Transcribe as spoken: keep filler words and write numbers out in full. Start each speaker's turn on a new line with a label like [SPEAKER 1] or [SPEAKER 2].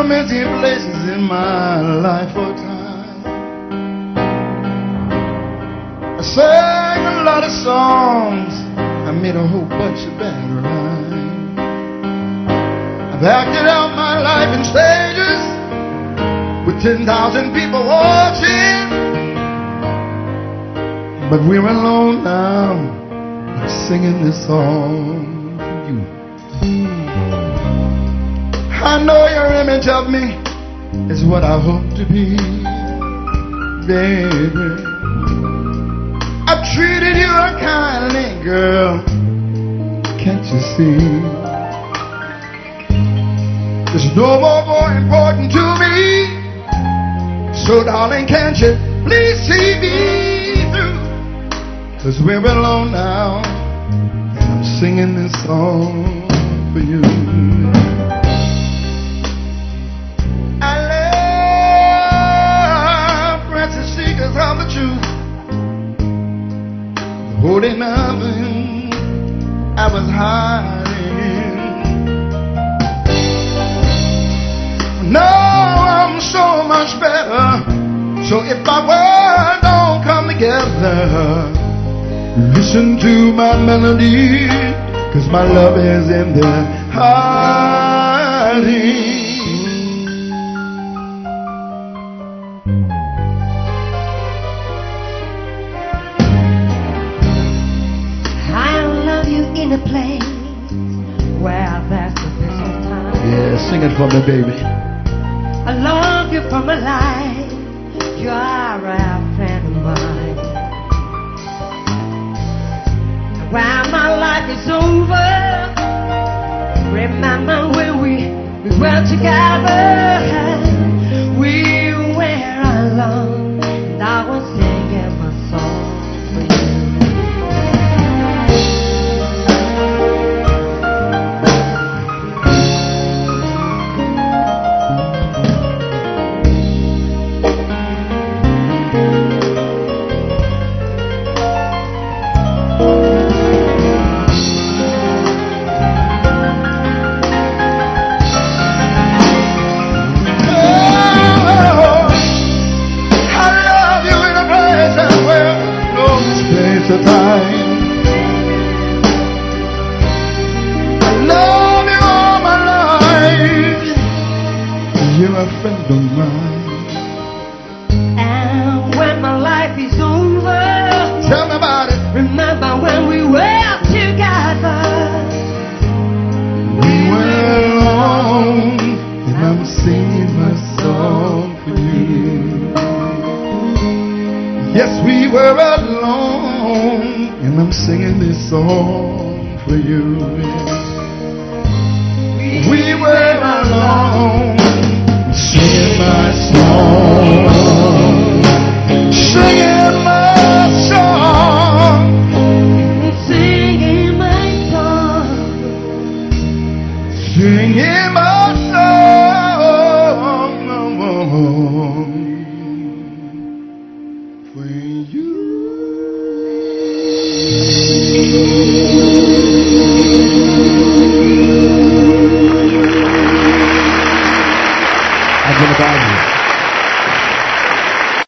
[SPEAKER 1] some empty places in my life for time. I sang a lot of songs, I made a whole bunch of bad rhymes. I've acted out my life in stages with ten thousand people watching. But we're alone now, I'm singing this song for you. I know your image of me is what I hope to be, baby. I've treated you unkindly, girl, can't you see? There's no more more important to me, so darling, can't you please see me through? 'Cause we're alone now, and I'm singing this song for you. I love Francis Seekers of the truth, holding nothing I was hiding. Now I'm so much better, so if my words don't come together, listen to my melody, 'cause my love is in there hiding.
[SPEAKER 2] In a place where there's a peace of time.
[SPEAKER 1] Yeah, sing it for me, baby.
[SPEAKER 2] I love you for my life. You are a friend of mine. When my life is over, remember when we, we were together. We were alone, and I was singing my song for you.
[SPEAKER 1] The time. I love you all my life. You're a friend of mine.
[SPEAKER 2] And when my life is over,
[SPEAKER 1] tell me about it.
[SPEAKER 2] Remember when we were together.
[SPEAKER 1] We were alone, and I'm singing my song for you. Yes, we were alone, and I'm singing this song for you. We were alone, singing my song, singing my song,
[SPEAKER 2] singing my song,
[SPEAKER 1] singing my song for you. I'm gonna buy you.